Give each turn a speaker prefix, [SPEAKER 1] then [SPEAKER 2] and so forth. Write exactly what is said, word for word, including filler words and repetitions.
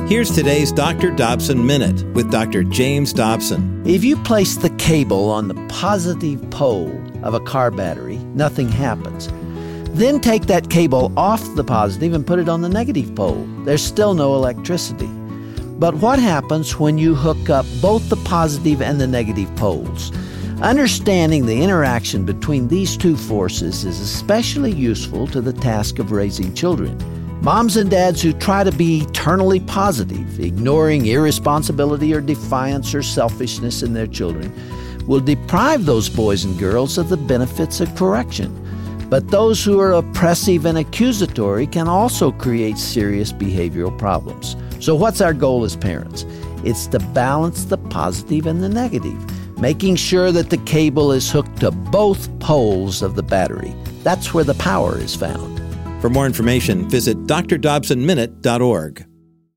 [SPEAKER 1] Here's today's Doctor Dobson Minute with Doctor James Dobson.
[SPEAKER 2] If you place the cable on the positive pole of a car battery, nothing happens. Then take that cable off the positive and put it on the negative pole. There's still no electricity. But what happens when you hook up both the positive and the negative poles? Understanding the interaction between these two forces is especially useful to the task of raising children. Moms and dads who try to be eternally positive, ignoring irresponsibility or defiance or selfishness in their children, will deprive those boys and girls of the benefits of correction. But those who are oppressive and accusatory can also create serious behavioral problems. So what's our goal as parents? It's to balance the positive and the negative, making sure that the cable is hooked to both poles of the battery. That's where the power is found.
[SPEAKER 1] For more information, visit d r dobson minute dot org.